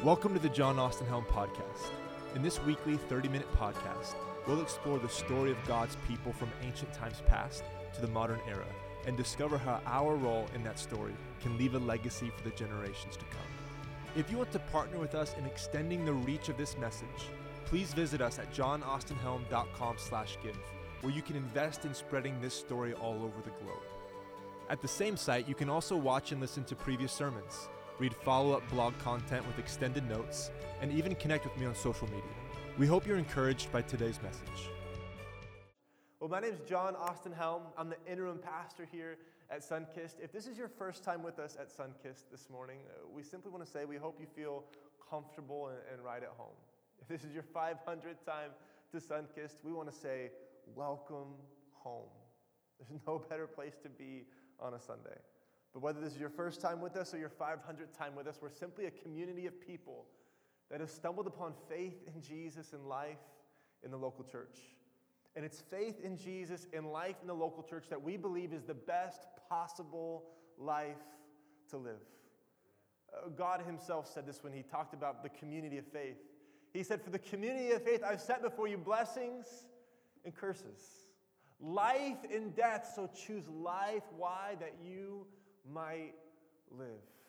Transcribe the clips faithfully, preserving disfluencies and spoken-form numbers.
Welcome to the John Austin Helm Podcast. In this weekly thirty-minute podcast, we'll explore the story of God's people from ancient times past to the modern era and discover how our role in that story can leave a legacy for the generations to come. If you want to partner with us in extending the reach of this message, please visit us at john austin helm dot com slash give, where you can invest in spreading this story all over the globe. At the same site, you can also watch and listen to previous sermons, read follow-up blog content with extended notes, and even connect with me on social media. We hope you're encouraged by today's message. Well, my name is John Austin Helm. I'm the interim pastor here at Sunkist. If this is your first time with us at Sunkist this morning, uh, we simply want to say we hope you feel comfortable and, and right at home. If this is your five hundredth time to Sunkist, we want to say welcome home. There's no better place to be on a Sunday. But whether this is your first time with us or your five hundredth time with us, we're simply a community of people that have stumbled upon faith in Jesus and life in the local church. And it's faith in Jesus and life in the local church that we believe is the best possible life to live. Uh, God himself said this when he talked about the community of faith. He said, "For the community of faith, I've set before you blessings and curses, life and death, so choose life." Why? That you might live.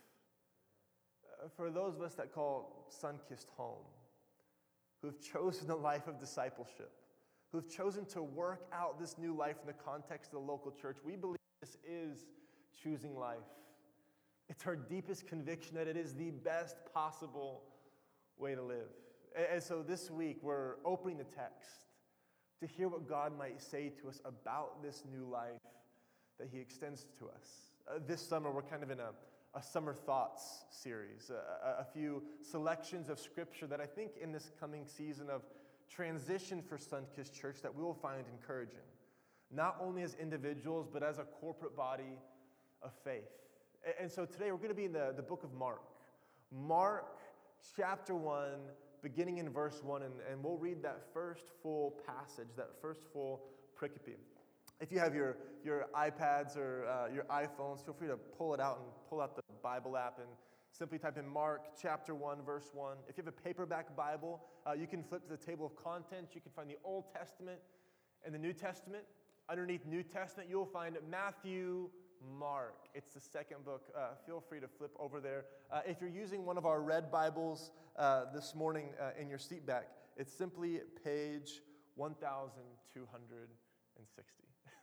Uh, for those of us that call Sunkist home, who've chosen a life of discipleship, who've chosen to work out this new life in the context of the local church, we believe this is choosing life. It's our deepest conviction that it is the best possible way to live. And, and so this week, we're opening the text to hear what God might say to us about this new life that he extends to us. Uh, this summer, we're kind of in a, a summer thoughts series, a, a few selections of scripture that I think in this coming season of transition for Sunkist Church that we will find encouraging, not only as individuals, but as a corporate body of faith. And, and so today we're going to be in the, the book of Mark. Mark chapter one, beginning in verse one, and, and we'll read that first full passage, that first full pericope. If you have your, your iPads or uh, your iPhones, feel free to pull it out and pull out the Bible app and simply type in Mark chapter one, verse one. If you have a paperback Bible, uh, you can flip to the table of contents. You can find the Old Testament and the New Testament. Underneath New Testament, you'll find Matthew, Mark. It's the second book. Uh, feel free to flip over there. Uh, if you're using one of our red Bibles uh, this morning uh, in your seat back, it's simply page one thousand two hundred sixty.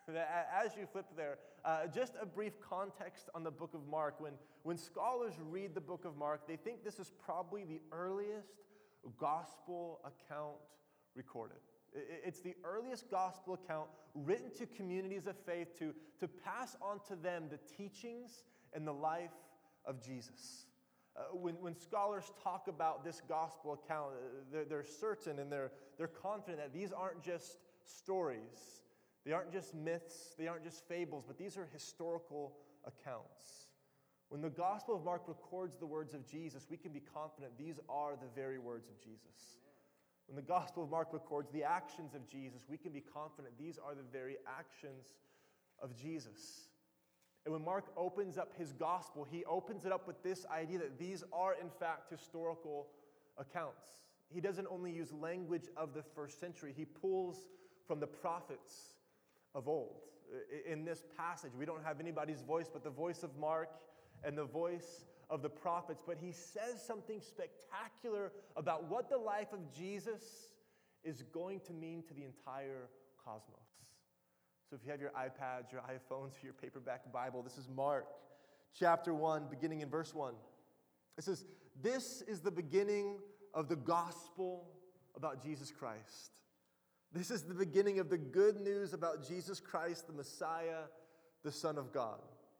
As you flip there, uh, just a brief context on the book of Mark. When, when scholars read the book of Mark, they think this is probably the earliest gospel account recorded. It's the earliest gospel account written to communities of faith to, to pass on to them the teachings and the life of Jesus. Uh, when, when scholars talk about this gospel account, they're, they're certain and they're, they're confident that these aren't just stories. They aren't just myths, they aren't just fables, but these are historical accounts. When the Gospel of Mark records the words of Jesus, we can be confident these are the very words of Jesus. When the Gospel of Mark records the actions of Jesus, we can be confident these are the very actions of Jesus. And when Mark opens up his Gospel, he opens it up with this idea that these are, in fact, historical accounts. He doesn't only use language of the first century, he pulls from the prophets of old. In this passage, we don't have anybody's voice but the voice of Mark and the voice of the prophets, but he says something spectacular about what the life of Jesus is going to mean to the entire cosmos. So if you have your iPads, your iPhones, or your paperback Bible, this is Mark chapter one, beginning in verse one. It says, "This is the beginning of the gospel about Jesus Christ. This is the beginning of the good news about Jesus Christ, the Messiah, the Son of God.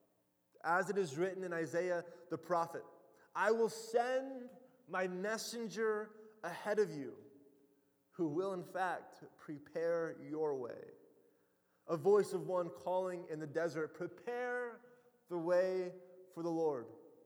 As it is written in Isaiah the prophet, I will send my messenger ahead of you, who will in fact prepare your way. A voice of one calling in the desert, prepare the way for the Lord.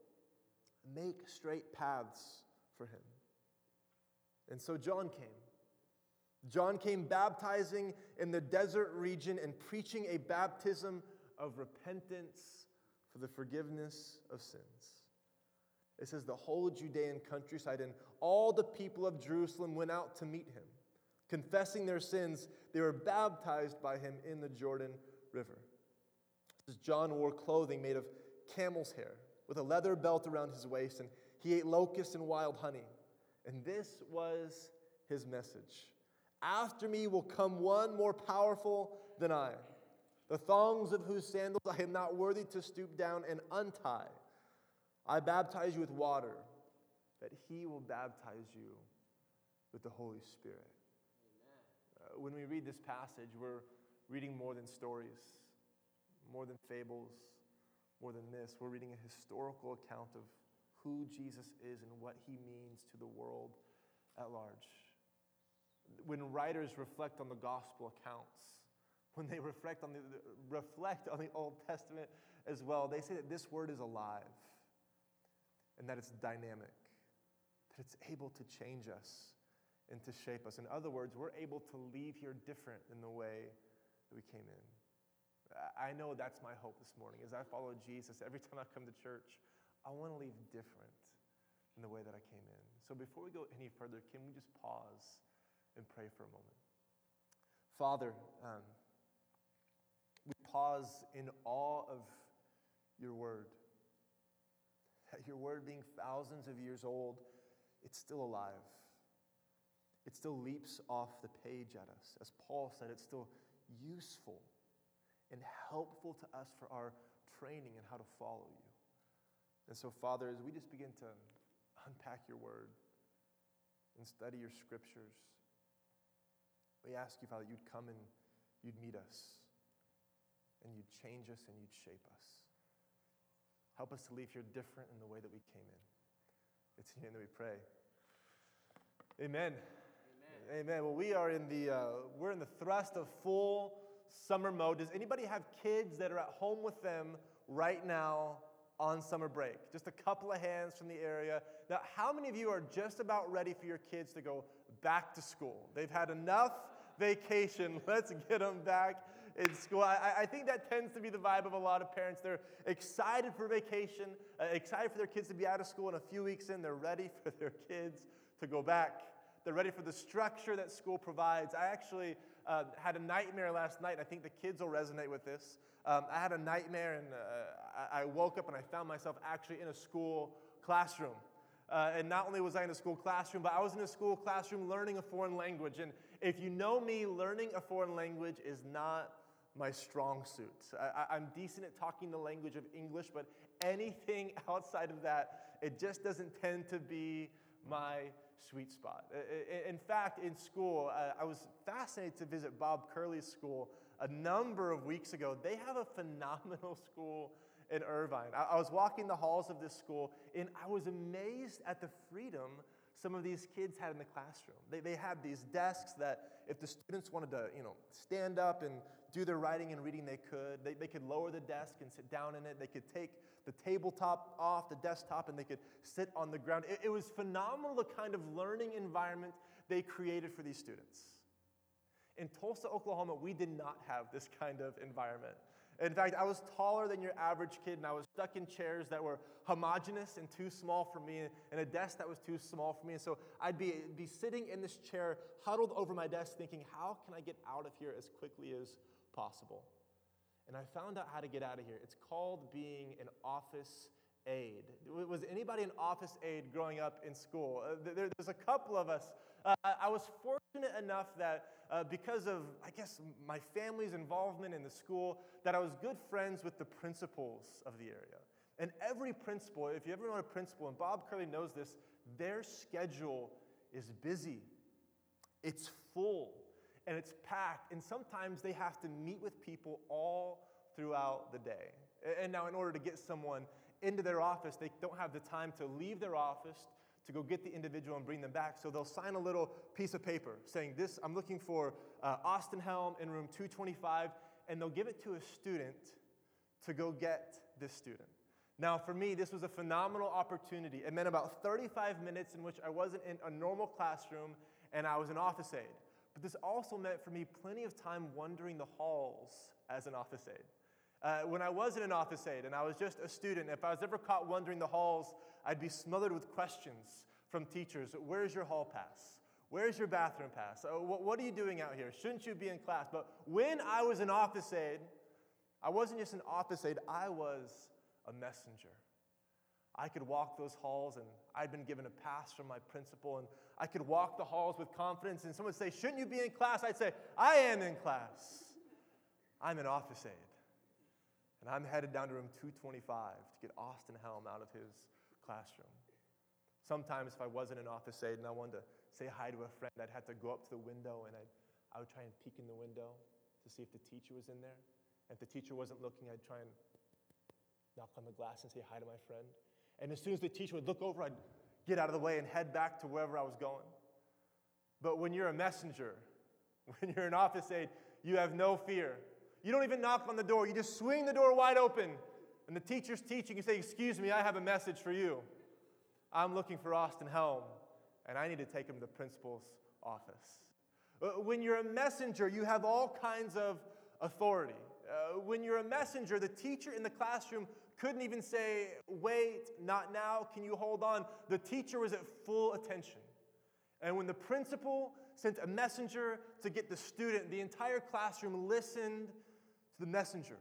Make straight paths for him." And so John came. John came baptizing in the desert region and preaching a baptism of repentance for the forgiveness of sins. It says the whole Judean countryside and all the people of Jerusalem went out to meet him. Confessing their sins, they were baptized by him in the Jordan River. It says John wore clothing made of camel's hair with a leather belt around his waist, and he ate locusts and wild honey. And this was his message. After me will come one more powerful than I, the thongs of whose sandals I am not worthy to stoop down and untie. I baptize you with water, but he will baptize you with the Holy Spirit. Uh, when we read this passage, we're reading more than stories, more than fables, more than myths. We're reading a historical account of who Jesus is and what he means to the world at large. When writers reflect on the gospel accounts, when they reflect on the, reflect on the Old Testament as well, they say that this word is alive and that it's dynamic, that it's able to change us and to shape us. In other words, we're able to leave here different than the way that we came in. I know that's my hope this morning. As I follow Jesus, every time I come to church, I want to leave different than the way that I came in. So before we go any further, can we just pause and pray for a moment? Father, um, we pause in awe of your word. That your word being thousands of years old, it's still alive. It still leaps off the page at us. As Paul said, it's still useful and helpful to us for our training and how to follow you. And so, Father, as we just begin to unpack your word and study your scriptures, we ask you, Father, you'd come and you'd meet us, and you'd change us and you'd shape us. Help us to leave here different in the way that we came in. It's in your name that we pray. Amen. Amen. Amen. Well, we are in the uh, we're in the thrust of full summer mode. Does anybody have kids that are at home with them right now on summer break? Just a couple of hands from the area. Now, how many of you are just about ready for your kids to go back to school? They've had enough vacation. Let's get them back in school. I, I think that tends to be the vibe of a lot of parents. They're excited for vacation, uh, excited for their kids to be out of school, and a few weeks in, they're ready for their kids to go back. They're ready for the structure that school provides. I actually uh, had a nightmare last night. I think the kids will resonate with this. Um, I had a nightmare, and uh, I, I woke up and I found myself actually in a school classroom. Uh, and not only was I in a school classroom, but I was in a school classroom learning a foreign language. And if you know me, learning a foreign language is not my strong suit. I, I'm decent at talking the language of English, but anything outside of that, it just doesn't tend to be my sweet spot. In fact, in school, uh, I was fascinated to visit Bob Curley's school a number of weeks ago. They have a phenomenal school in Irvine. I, I was walking the halls of this school, and I was amazed at the freedom some of these kids had in the classroom. They, they had these desks that if the students wanted to, you know, stand up and do their writing and reading, they could. They, they could lower the desk and sit down in it. They could take the tabletop off the desktop and they could sit on the ground. It, it was phenomenal, the kind of learning environment they created for these students. In Tulsa, Oklahoma, we did not have this kind of environment. In fact, I was taller than your average kid, and I was stuck in chairs that were homogeneous and too small for me, and a desk that was too small for me. And so I'd be, be sitting in this chair, huddled over my desk, thinking, how can I get out of here as quickly as possible? And I found out how to get out of here. It's called being an office aide. Was anybody an office aide growing up in school? Uh, there, there's a couple of us. Uh, I was fortunate enough that uh, because of, I guess, my family's involvement in the school, that I was good friends with the principals of the area. And every principal, if you ever know a principal, and Bob Curley knows this, their schedule is busy. It's full, and it's packed, and sometimes they have to meet with people all throughout the day. And now in order to get someone into their office, they don't have the time to leave their office to go get the individual and bring them back. So they'll sign a little piece of paper saying, "This, I'm looking for uh, Austin Helm in room two twenty-five, and they'll give it to a student to go get this student. Now, for me, this was a phenomenal opportunity. It meant about thirty-five minutes in which I wasn't in a normal classroom and I was an office aide. But this also meant for me plenty of time wandering the halls as an office aide. Uh, when I wasn't an office aide and I was just a student, if I was ever caught wandering the halls, I'd be smothered with questions from teachers. Where's your hall pass? Where's your bathroom pass? Uh, what, what are you doing out here? Shouldn't you be in class? But when I was an office aide, I wasn't just an office aide, I was a messenger. I could walk those halls, and I'd been given a pass from my principal, and I could walk the halls with confidence, and someone would say, shouldn't you be in class? I'd say, I am in class. I'm an office aide. And I'm headed down to room two twenty-five to get Austin Helm out of his classroom. Sometimes if I wasn't an office aide and I wanted to say hi to a friend, I'd have to go up to the window, and I'd, I would try and peek in the window to see if the teacher was in there. And if the teacher wasn't looking, I'd try and knock on the glass and say hi to my friend. And as soon as the teacher would look over, I'd get out of the way and head back to wherever I was going. But when you're a messenger, when you're an office aide, you have no fear. You don't even knock on the door. You just swing the door wide open. And the teacher's teaching. You say, excuse me, I have a message for you. I'm looking for Austin Helm, and I need to take him to the principal's office. When you're a messenger, you have all kinds of authority. Uh, when you're a messenger, the teacher in the classroom couldn't even say, wait, not now, can you hold on? The teacher was at full attention. And when the principal sent a messenger to get the student, the entire classroom listened to the messenger.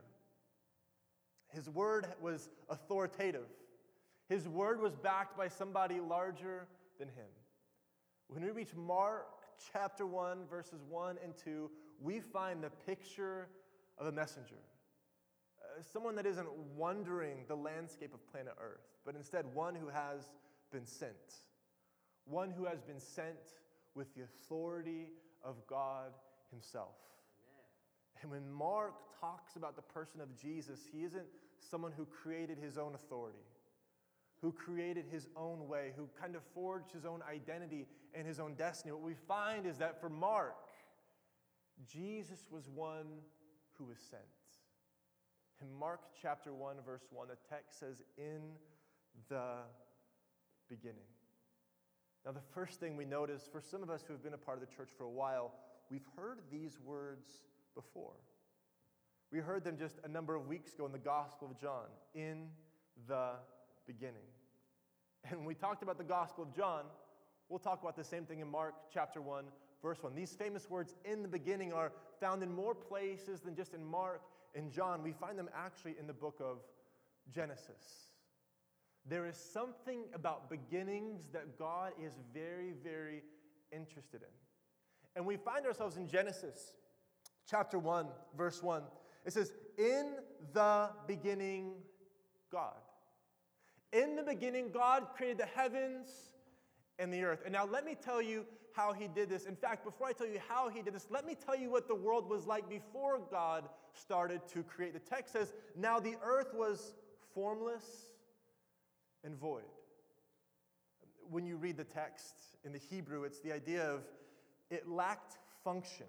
His word was authoritative. His word was backed by somebody larger than him. When we reach Mark chapter one, verses one and two, we find the picture of a messenger. Uh, someone that isn't wandering the landscape of planet Earth, but instead one who has been sent. One who has been sent with the authority of God himself. Amen. And when Mark talks about the person of Jesus, he isn't someone who created his own authority, who created his own way, who kind of forged his own identity and his own destiny. What we find is that for Mark, Jesus was one who was sent. In Mark chapter one, verse one, the text says, in the beginning. Now, the first thing we notice, for some of us who have been a part of the church for a while, we've heard these words before. We heard them just a number of weeks ago in the Gospel of John, in the beginning. And when we talked about the Gospel of John, we'll talk about the same thing in Mark chapter one, verse one. These famous words, in the beginning, are found in more places than just in Mark and John. We find them actually in the book of Genesis. There is something about beginnings that God is very, very interested in. And we find ourselves in Genesis chapter one, verse one. It says, in the beginning, God. In the beginning, God created the heavens and the earth. And now let me tell you how he did this. In fact, before I tell you how he did this, let me tell you what the world was like before God started to create. The text says, now the earth was formless and void. When you read the text in the Hebrew, it's the idea of it lacked function.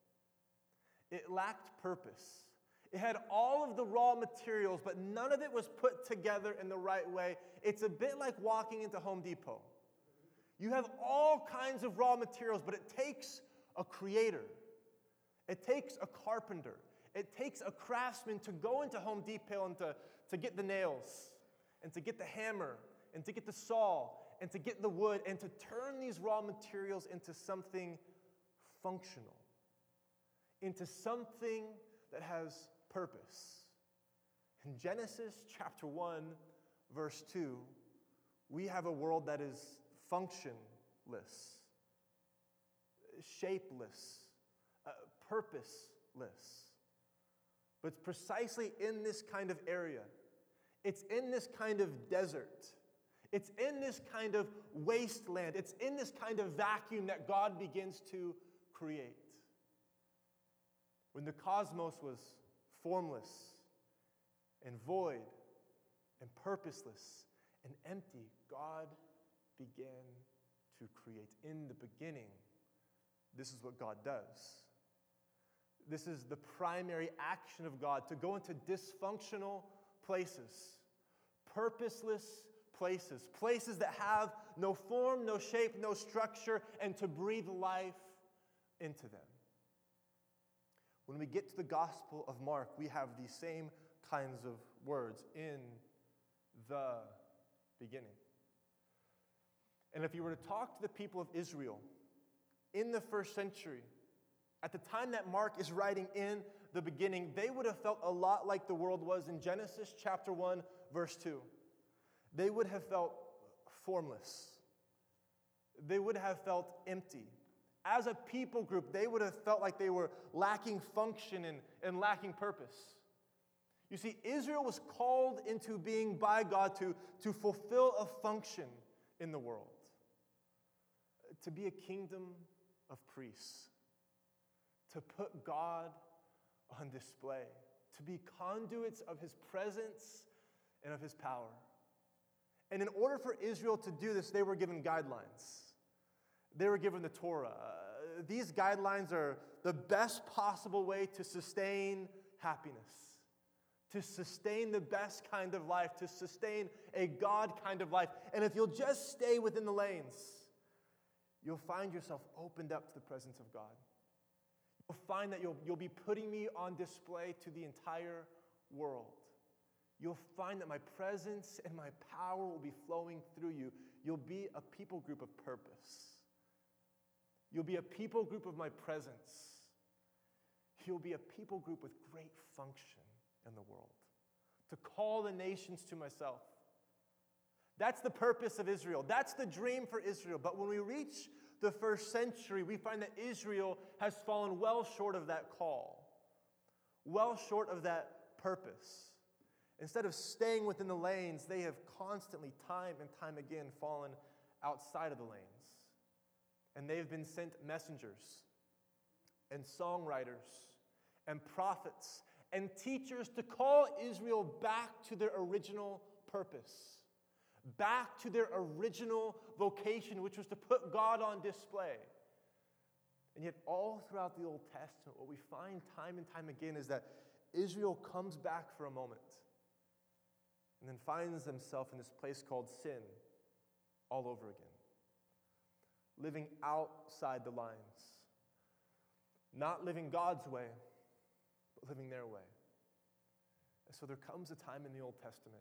It lacked purpose. It had all of the raw materials, but none of it was put together in the right way. It's a bit like walking into Home Depot. You have all kinds of raw materials, but it takes a creator. It takes a carpenter. It takes a craftsman to go into Home Depot and to, to get the nails, and to get the hammer, and to get the saw, and to get the wood, and to turn these raw materials into something functional, into something that has purpose. In Genesis chapter one, verse two, we have a world that is functionless, shapeless, uh, purposeless. But it's precisely in this kind of area, it's in this kind of desert, it's in this kind of wasteland, it's in this kind of vacuum that God begins to create. When the cosmos was formless and void and purposeless and empty, God began to create. In the beginning, this is what God does. This is the primary action of God, to go into dysfunctional places, purposeless places, places that have no form, no shape, no structure, and to breathe life into them. When we get to the Gospel of Mark, we have these same kinds of words, in the beginning. And if you were to talk to the people of Israel in the first century, at the time that Mark is writing in the beginning, they would have felt a lot like the world was in Genesis chapter one, verse two. They would have felt formless. They would have felt empty. As a people group, they would have felt like they were lacking function and, and lacking purpose. You see, Israel was called into being by God to, to fulfill a function in the world, to be a kingdom of priests, to put God on display, to be conduits of his presence and of his power. And in order for Israel to do this, they were given guidelines. They were given the Torah. Uh, these guidelines are the best possible way to sustain happiness, to sustain the best kind of life, to sustain a God kind of life. And if you'll just stay within the lanes, you'll find yourself opened up to the presence of God. You'll find that you'll, you'll be putting me on display to the entire world. You'll find that my presence and my power will be flowing through you. You'll be a people group of purpose. You'll be a people group of my presence. You'll be a people group with great function in the world, to call the nations to myself. That's the purpose of Israel. That's the dream for Israel. But when we reach the first century, we find that Israel has fallen well short of that call, well short of that purpose. Instead of staying within the lanes, they have constantly, time and time again, fallen outside of the lanes. And they've been sent messengers and songwriters and prophets and teachers to call Israel back to their original purpose, back to their original vocation, which was to put God on display. And yet all throughout the Old Testament, what we find time and time again is that Israel comes back for a moment and then finds themselves in this place called sin all over again, living outside the lines, not living God's way, but living their way. And so there comes a time in the Old Testament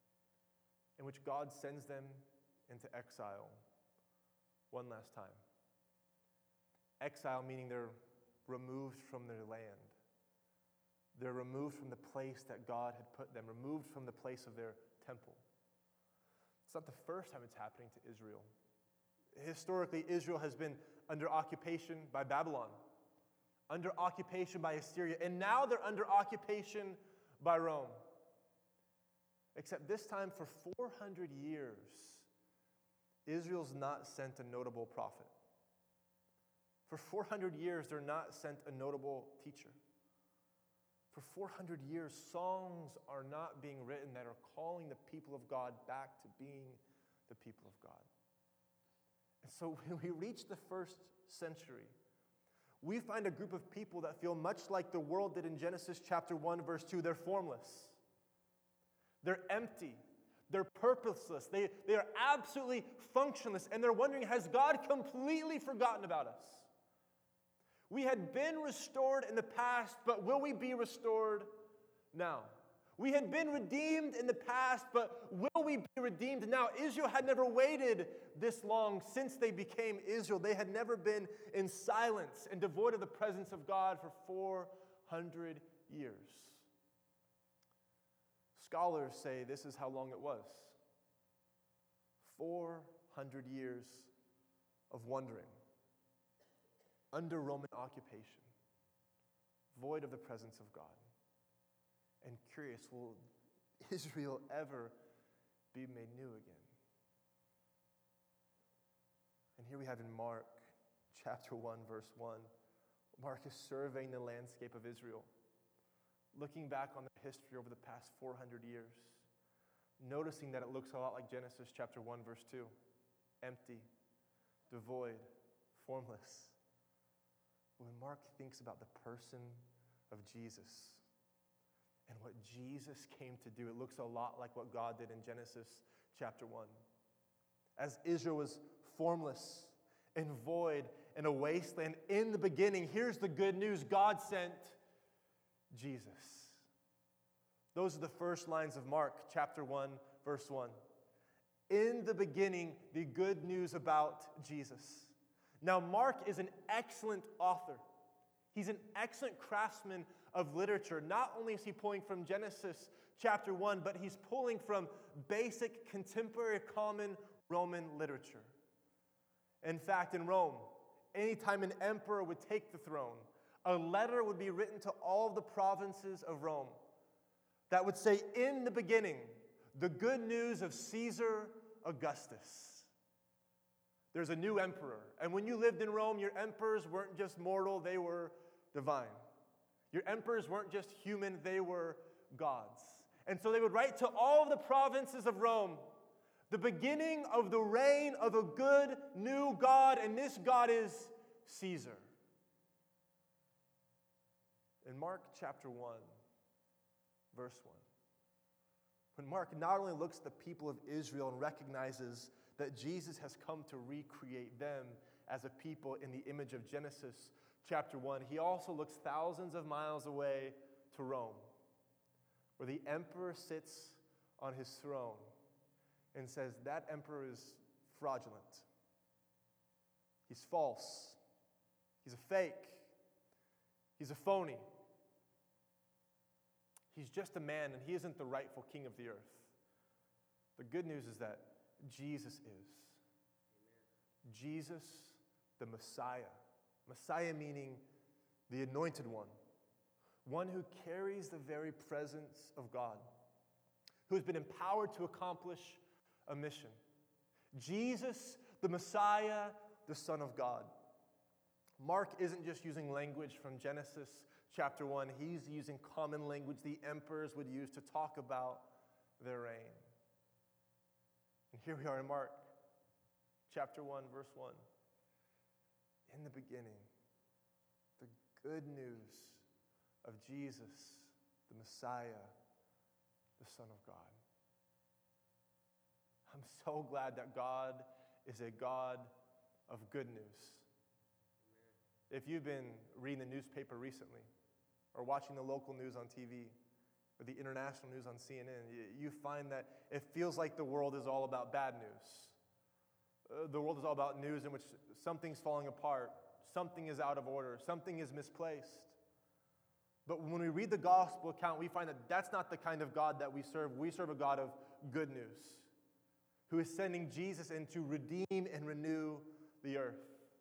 in which God sends them into exile one last time. Exile meaning they're removed from their land. They're removed from the place that God had put them, removed from the place of their temple. It's not the first time it's happening to Israel. Historically, Israel has been under occupation by Babylon, under occupation by Assyria, and now they're under occupation by Rome. Except this time, for four hundred years, Israel's not sent a notable prophet. For four hundred years, they're not sent a notable teacher. For four hundred years, songs are not being written that are calling the people of God back to being the people of God. And so when we reach the first century, we find a group of people that feel much like the world did in Genesis chapter one, verse two. They're formless. They're empty. They're purposeless. They, they are absolutely functionless. And they're wondering, has God completely forgotten about us? We had been restored in the past, but will we be restored now? We had been redeemed in the past, but will we be redeemed now? Israel had never waited this long since they became Israel. They had never been in silence and devoid of the presence of God for four hundred years. Scholars say this is how long it was. four hundred years of wandering under Roman occupation, void of the presence of God. And curious, will Israel ever be made new again? And here we have in Mark chapter one, verse one, Mark is surveying the landscape of Israel, looking back on their history over the past four hundred years, noticing that it looks a lot like Genesis chapter one, verse two, empty, devoid, formless. When Mark thinks about the person of Jesus and what Jesus came to do, it looks a lot like what God did in Genesis chapter one. As Israel was formless and void in a wasteland in the beginning, here's the good news: God sent Jesus. Those are the first lines of Mark chapter one, verse one. in the beginning, the good news about Jesus. Now, Mark is an excellent author. He's an excellent craftsman of literature. Not only is he pulling from Genesis chapter one, but he's pulling from basic, contemporary, common Roman literature. In fact, in Rome, anytime an emperor would take the throne, a letter would be written to all of the provinces of Rome that would say, in the beginning, the good news of Caesar Augustus. There's a new emperor. And when you lived in Rome, your emperors weren't just mortal, they were divine. Your emperors weren't just human, they were gods. And so they would write to all of the provinces of Rome, the beginning of the reign of a good new God, and this God is Caesar. In Mark chapter one, verse one, when Mark not only looks at the people of Israel and recognizes that Jesus has come to recreate them as a people in the image of Genesis chapter one, he also looks thousands of miles away to Rome, where the emperor sits on his throne and says, that emperor is fraudulent. He's false. He's a fake. He's a phony. He's just a man, and he isn't the rightful king of the earth. The good news is that Jesus is. Amen. Jesus, the Messiah. Messiah meaning the anointed one. One who carries the very presence of God. Who has been empowered to accomplish a mission. Jesus, the Messiah, the Son of God. Mark isn't just using language from Genesis chapter one. He's using common language the emperors would use to talk about their reign. And here we are in Mark chapter one, verse one. In the beginning, the good news of Jesus, the Messiah, the Son of God. I'm so glad that God is a God of good news. If you've been reading the newspaper recently, or watching the local news on T V, or the international news on C N N, you find that it feels like the world is all about bad news. Uh, the world is all about news in which something's falling apart, something is out of order, something is misplaced. But when we read the gospel account, we find that that's not the kind of God that we serve. We serve a God of good news, who is sending Jesus in to redeem and renew the earth.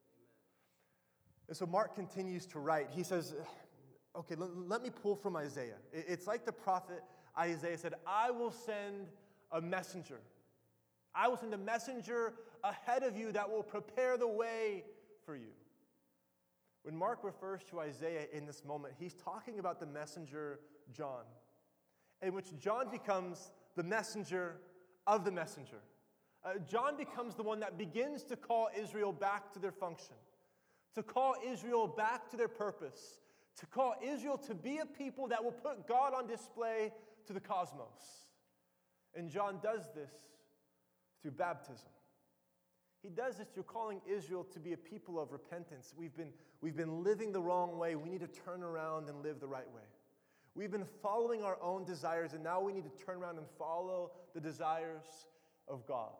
Amen. And so Mark continues to write. He says, okay, let, let me pull from Isaiah. It's like the prophet Isaiah said, I will send a messenger. I will send a messenger ahead of you that will prepare the way for you. When Mark refers to Isaiah in this moment, he's talking about the messenger John, in which John becomes the messenger of the messenger. Uh, John becomes the one that begins to call Israel back to their function, to call Israel back to their purpose, to call Israel to be a people that will put God on display to the cosmos. And John does this through baptism. He does this through calling Israel to be a people of repentance. We've been, we've been living the wrong way. We need to turn around and live the right way. We've been following our own desires, and now we need to turn around and follow the desires of God.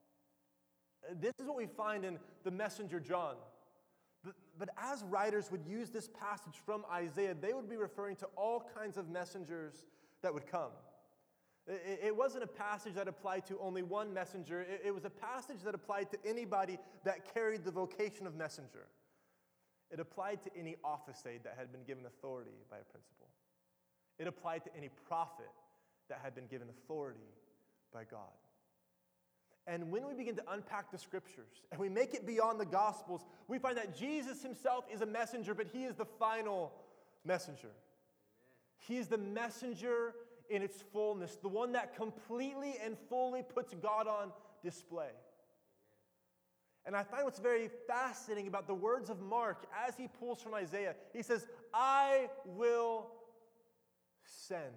This is what we find in the messenger John. But, but as writers would use this passage from Isaiah, they would be referring to all kinds of messengers that would come. It, it wasn't a passage that applied to only one messenger. It, it was a passage that applied to anybody that carried the vocation of messenger. It applied to any office aide that had been given authority by a principal. It applied to any prophet that had been given authority by God. And when we begin to unpack the scriptures and we make it beyond the gospels, we find that Jesus himself is a messenger, but he is the final messenger. Amen. He is the messenger in its fullness, the one that completely and fully puts God on display. Amen. And I find what's very fascinating about the words of Mark as he pulls from Isaiah. He says, I will send.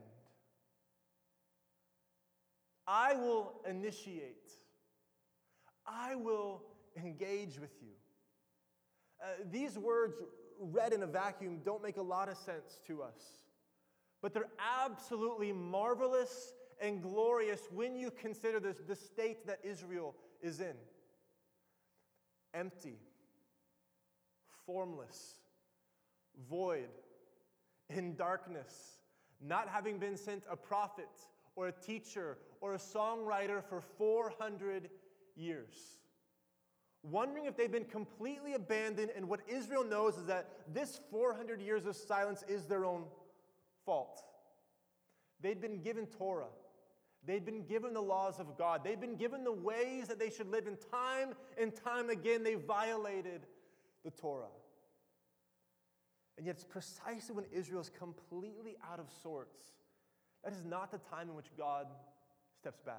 I will initiate. I will engage with you. Uh, these words read in a vacuum don't make a lot of sense to us. But they're absolutely marvelous and glorious when you consider this, the state that Israel is in. Empty, formless, void, in darkness, not having been sent a prophet or a teacher or a songwriter for four hundred years. Wondering if they've been completely abandoned, and what Israel knows is that this four hundred years of silence is their own fault. They'd been given Torah. They'd been given the laws of God. They'd been given the ways that they should live, and time and time again they violated the Torah. And yet it's precisely when Israel is completely out of sorts, that is not the time in which God steps back.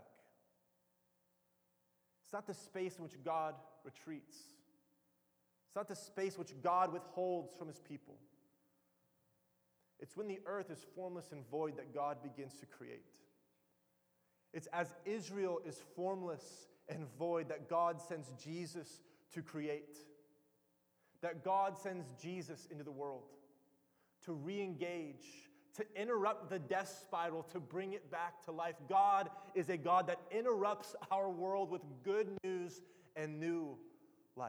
It's not the space in which God retreats. It's not the space which God withholds from his people. It's when the earth is formless and void that God begins to create. It's as Israel is formless and void that God sends Jesus to create. That God sends Jesus into the world to re-engage, to interrupt the death spiral, to bring it back to life. God is a God that interrupts our world with good news and new life.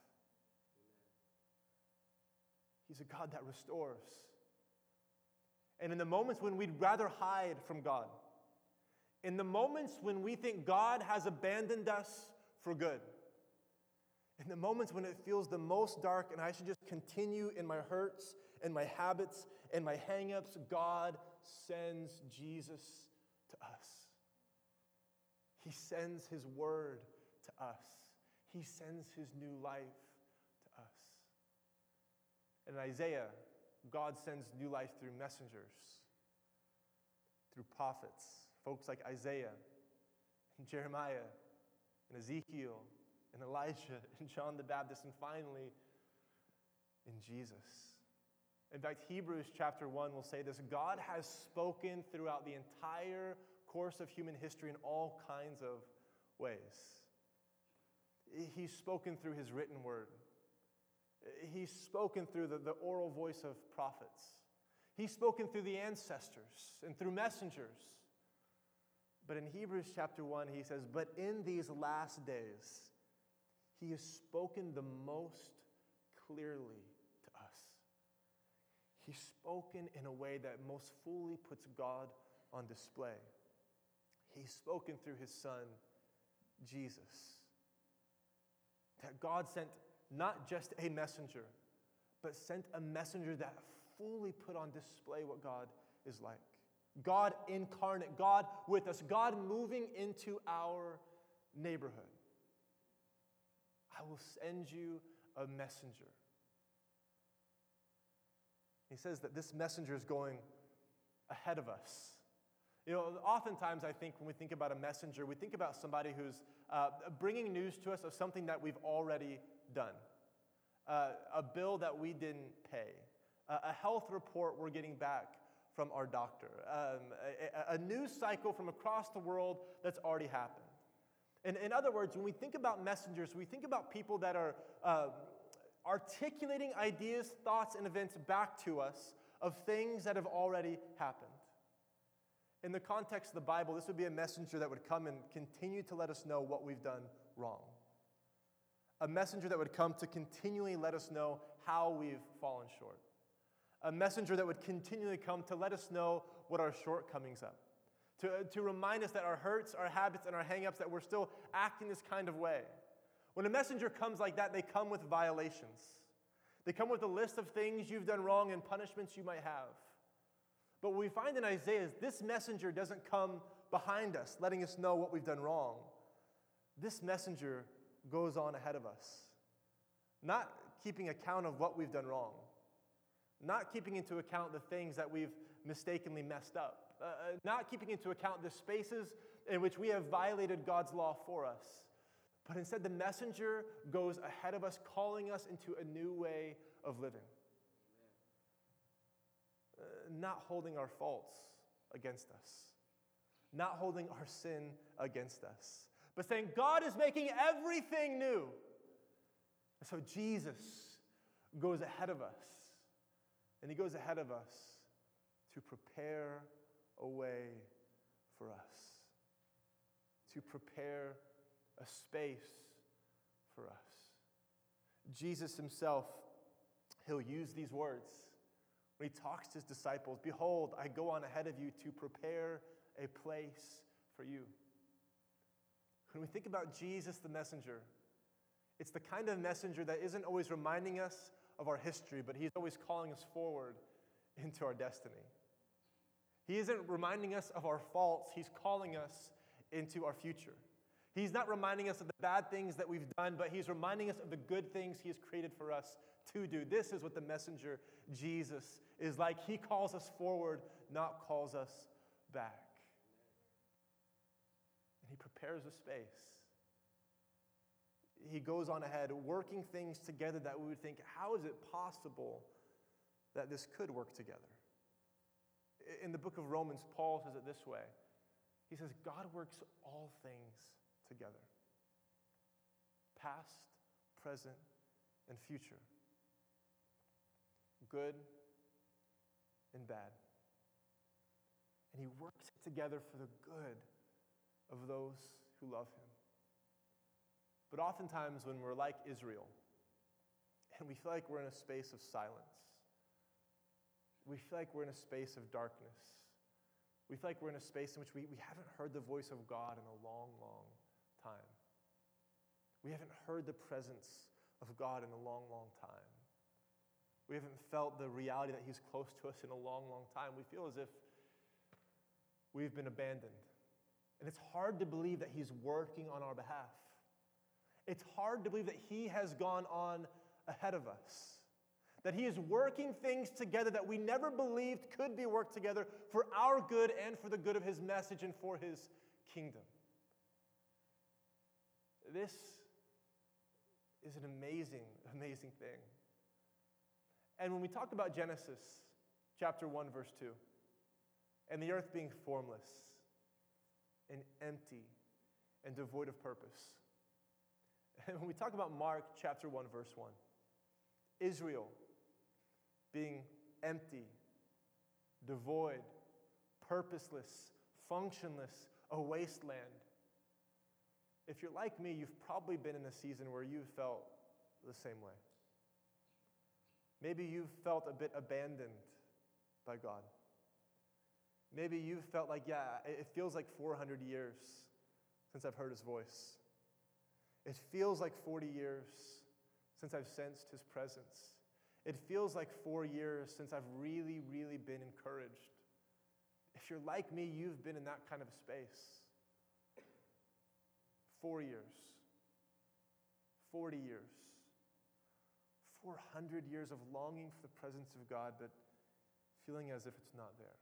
He's a God that restores. And in the moments when we'd rather hide from God, in the moments when we think God has abandoned us for good, in the moments when it feels the most dark and I should just continue in my hurts and my habits and my hang-ups, God sends Jesus to us. He sends his word to us. He sends his new life to us. And in Isaiah, God sends new life through messengers, through prophets, folks like Isaiah and Jeremiah and Ezekiel and Elijah and John the Baptist, and finally, in Jesus. In fact, Hebrews chapter one will say this: God has spoken throughout the entire course of human history in all kinds of ways. He's spoken through his written word. He's spoken through the, the oral voice of prophets. He's spoken through the ancestors and through messengers. But in Hebrews chapter one, he says, but in these last days, he has spoken the most clearly to us. He's spoken in a way that most fully puts God on display. He's spoken through his son, Jesus. That God sent not just a messenger, but sent a messenger that fully put on display what God is like. God incarnate, God with us, God moving into our neighborhood. I will send you a messenger. He says that this messenger is going ahead of us. You know, oftentimes I think when we think about a messenger, we think about somebody who's uh, bringing news to us of something that we've already done. Uh, a bill that we didn't pay. Uh, a health report we're getting back from our doctor. Um, a, a news cycle from across the world that's already happened. In, in other words, when we think about messengers, we think about people that are uh, articulating ideas, thoughts, and events back to us of things that have already happened. In the context of the Bible, this would be a messenger that would come and continue to let us know what we've done wrong. A messenger that would come to continually let us know how we've fallen short. A messenger that would continually come to let us know what our shortcomings are. To, to remind us that our hurts, our habits, and our hang-ups, that we're still acting this kind of way. When a messenger comes like that, they come with violations. They come with a list of things you've done wrong and punishments you might have. But what we find in Isaiah is this messenger doesn't come behind us, letting us know what we've done wrong. This messenger goes on ahead of us, not keeping account of what we've done wrong, not keeping into account the things that we've mistakenly messed up, uh, not keeping into account the spaces in which we have violated God's law for us. But instead, the messenger goes ahead of us, calling us into a new way of living. Uh, not holding our faults against us, not holding our sin against us, but saying, God is making everything new. And so Jesus goes ahead of us, and he goes ahead of us to prepare a way for us, to prepare a space for us. Jesus himself, he'll use these words when he talks to his disciples. Behold, I go on ahead of you to prepare a place for you. When we think about Jesus the messenger, it's the kind of messenger that isn't always reminding us of our history, but he's always calling us forward into our destiny. He isn't reminding us of our faults, he's calling us into our future. He's not reminding us of the bad things that we've done, but he's reminding us of the good things he has created for us to do. This is what the messenger Jesus is like. He calls us forward, not calls us back. And he prepares a space. He goes on ahead, working things together that we would think, how is it possible that this could work together? In the book of Romans, Paul says it this way. He says, God works all things together. Past, present, and future. Good and bad. And he works it together for the good of those who love him. But oftentimes when we're like Israel, and we feel like we're in a space of silence, we feel like we're in a space of darkness, we feel like we're in a space in which we, we haven't heard the voice of God in a long, long time. We haven't heard the presence of God in a long, long time. We haven't felt the reality that he's close to us in a long, long time. We feel as if we've been abandoned. And it's hard to believe that he's working on our behalf. It's hard to believe that he has gone on ahead of us. That he is working things together that we never believed could be worked together for our good and for the good of his message and for his kingdom. This is an amazing, amazing thing. And when we talk about Genesis chapter one, verse two, and the earth being formless and empty and devoid of purpose, and when we talk about Mark chapter one, verse one, Israel being empty, devoid, purposeless, functionless, a wasteland. If you're like me, you've probably been in a season where you've felt the same way. Maybe you've felt a bit abandoned by God. Maybe you've felt like, yeah, it feels like four hundred years since I've heard his voice. It feels like forty years since I've sensed his presence. It feels like four years since I've really, really been encouraged. If you're like me, you've been in that kind of a space. Four years. Forty years. Four hundred years of longing for the presence of God, but feeling as if it's not there.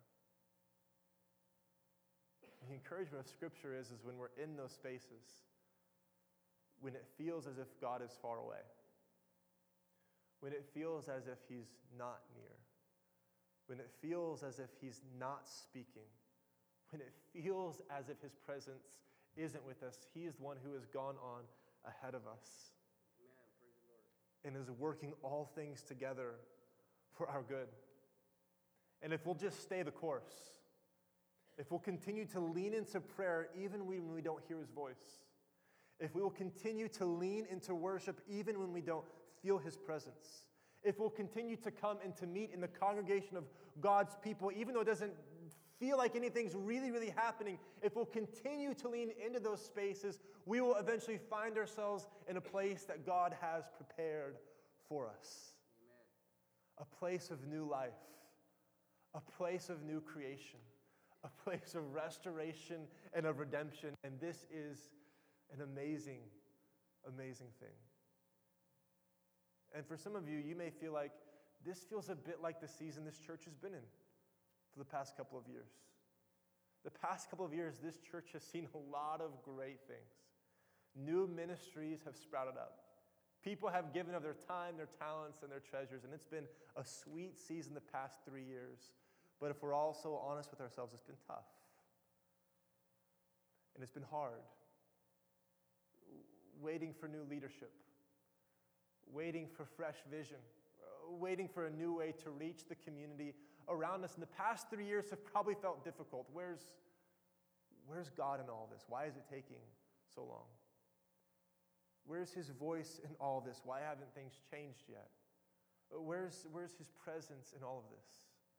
And the encouragement of Scripture is, is when we're in those spaces, when it feels as if God is far away, when it feels as if he's not near, when it feels as if he's not speaking, when it feels as if his presence isn't with us, he is the one who has gone on ahead of us. Amen. Praise the Lord. And is working all things together for our good. And if we'll just stay the course, if we'll continue to lean into prayer even when we don't hear his voice, if we will continue to lean into worship even when we don't feel his presence, if we'll continue to come and to meet in the congregation of God's people, even though it doesn't feel like anything's really, really happening, if we'll continue to lean into those spaces, we will eventually find ourselves in a place that God has prepared for us. Amen. A place of new life, a place of new creation, a place of restoration and of redemption. And this is an amazing, amazing thing. And for some of you, you may feel like this feels a bit like the season this church has been in for the past couple of years. The past couple of years, this church has seen a lot of great things. New ministries have sprouted up. People have given of their time, their talents, and their treasures, and it's been a sweet season the past three years. But if we're also honest with ourselves, it's been tough. And it's been hard. Waiting for new leadership. Waiting for fresh vision. Waiting for a new way to reach the community around us. And the past three years have probably felt difficult. Where's, where's God in all this? Why is it taking so long? Where's his voice in all this? Why haven't things changed yet? Where's, where's his presence in all of this?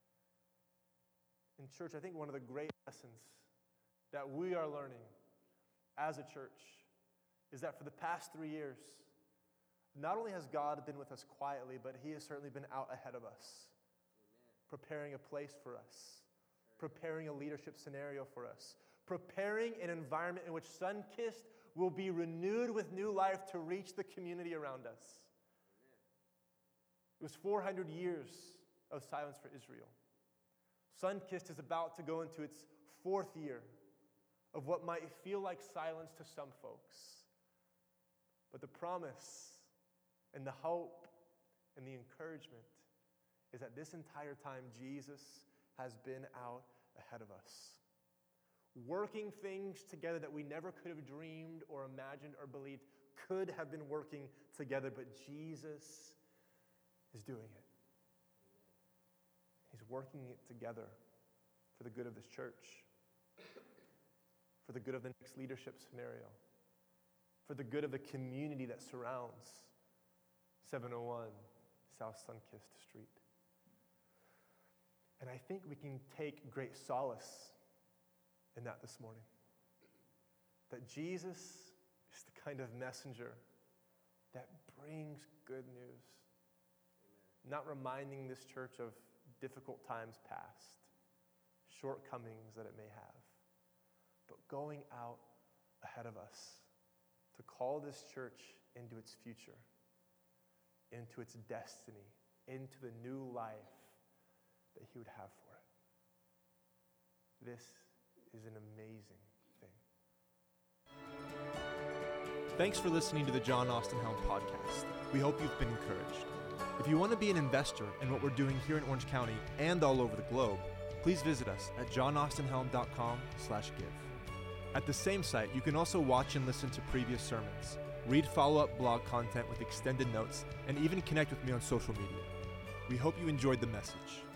In church, I think one of the great lessons that we are learning as a church is that for the past three years, not only has God been with us quietly, but he has certainly been out ahead of us, Amen. Preparing a place for us, preparing a leadership scenario for us, preparing an environment in which Sunkist will be renewed with new life to reach the community around us. Amen. It was four hundred years of silence for Israel. Sunkist is about to go into its fourth year of what might feel like silence to some folks. But the promise and the hope and the encouragement is that this entire time Jesus has been out ahead of us, working things together that we never could have dreamed or imagined or believed could have been working together, but Jesus is doing it. He's working it together for the good of this church, for the good of the next leadership scenario, for the good of the community that surrounds seven oh one South Sunkist Street. And I think we can take great solace in that this morning. That Jesus is the kind of messenger that brings good news. Amen. Not reminding this church of difficult times past, shortcomings that it may have, but going out ahead of us to call this church into its future, into its destiny, into the new life that he would have for it. This is an amazing thing. Thanks for listening to the John Austin Helm podcast. We hope you've been encouraged. If you want to be an investor in what we're doing here in Orange County and all over the globe, please visit us at john austin helm dot com slash give. At the same site, you can also watch and listen to previous sermons, read follow-up blog content with extended notes, and even connect with me on social media. We hope you enjoyed the message.